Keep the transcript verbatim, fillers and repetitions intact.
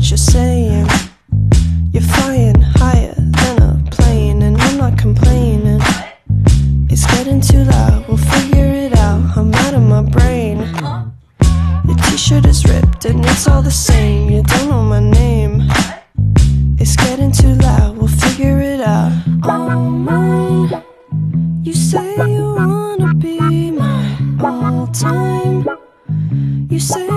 what you're saying. You're flying higher than a plane, and I'm not complaining. It's getting too loud, we'll figure it out. I'm out of my brain. Your t-shirt is ripped and it's all the same. You don't know my name. It's getting too loud, we'll figure it out. All mine. You say you wanna be my all time. You say